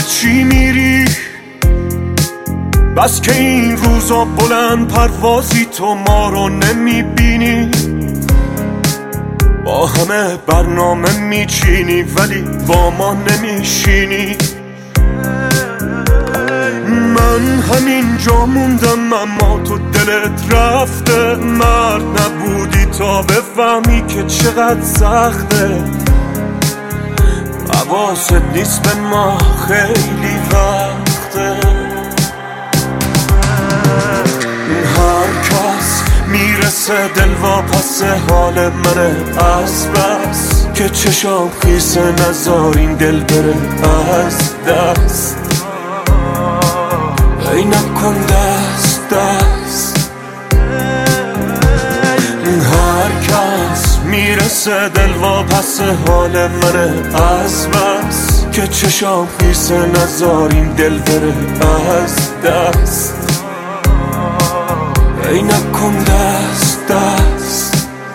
چی میری؟ بس که این روزا بلند پروازی تو ما رو نمیبینی، با همه برنامه میچینی ولی با ما نمیشینی. من همینجا موندم اما تو دلت رفته، مرد نبودی تا بفهمی که چقدر سخته. حواست نیست به ما خیلی وقته. هر کس میرسه دل واپس حال منه، از بس که چشام خیسه نذار این دل بره از دست. ای نکن دست دست. هر کس میرسه دل واپس حال منه، از بس که چشام خیسه نذار این دل بره از دست. ای نکن دست دست.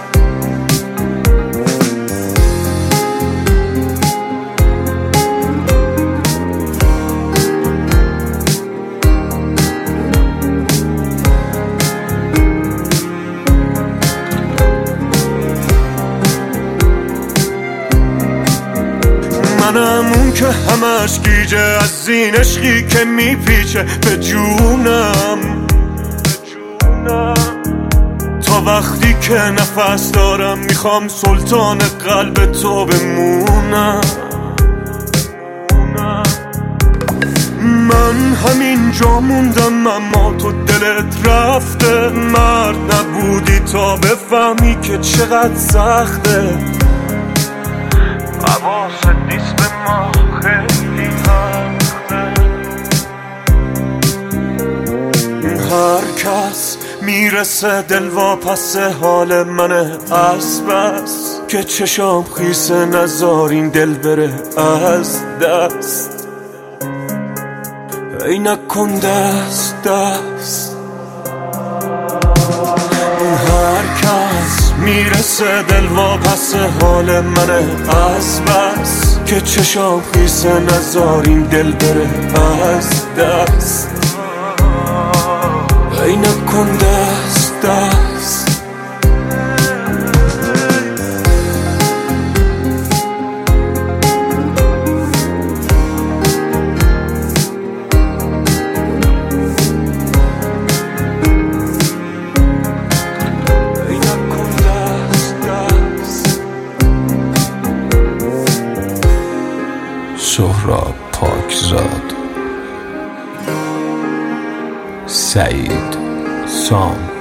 منم اون که همش گیجه از این عشقی که میپیچه به جونم، تا وقتی که نفس دارم میخوام سلطان قلب تو بمونم. من همینجا موندم اما تو دلت رفته، مرد نبودی تا بفهمی که چقدر سخته. حواست نیست به ما خیلی وقته. هر کس میرسه دل واپس حال منه، از بس که چشام خیسه نذار این دل بره از دست. ای نکن دست دست. هر کس میرسه دل واپس حال منه، از بس که چشام خیسه نذار این دل بره از دست. ای نکن دست دست. سهراب پاکزاد، سعید سام.